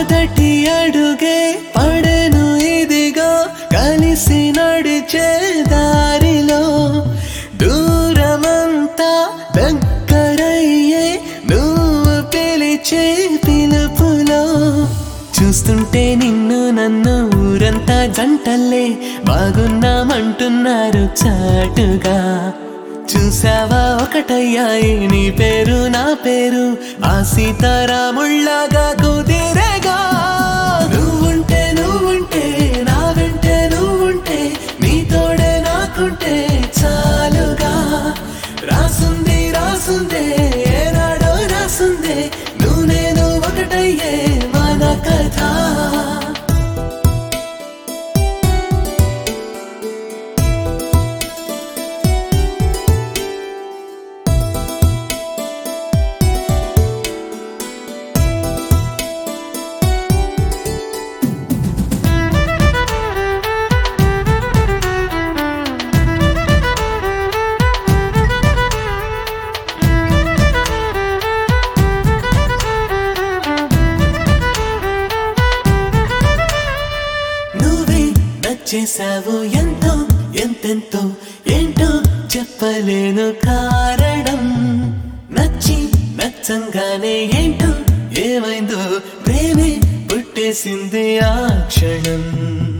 మొదటి అడుగే పడెను ఇదిగో కలిసి నడిచే దారిలో దూరమంతా దగ్గరయ్యే నువ్వు పిలిచే పిలుపులో చూస్తుంటే నిన్ను నన్ను ఊరంతా జంటల్లే బాగున్నామంటున్నారు చాటుగా చూసావా ఒకటయ్యాయి నీ పేరు నా పేరు ఆ సీతారాముళ్ళగా కుదిరేగా నువ్వుంటే నా వెంటే నువ్వుంటే నీ తోడే నాకుంటే చాలుగా రాసుందే ఏనాడో రాసుందే నువ్వు నేను ఒకటయ్యే మన కథ చేసావు ఎంతో ఎంతెంతో ఏంటో చెప్పలేను కారణం నచ్చంగానే ఏంటో ఏమైందో ప్రేమే పుట్టేసింది ఆ క్షణం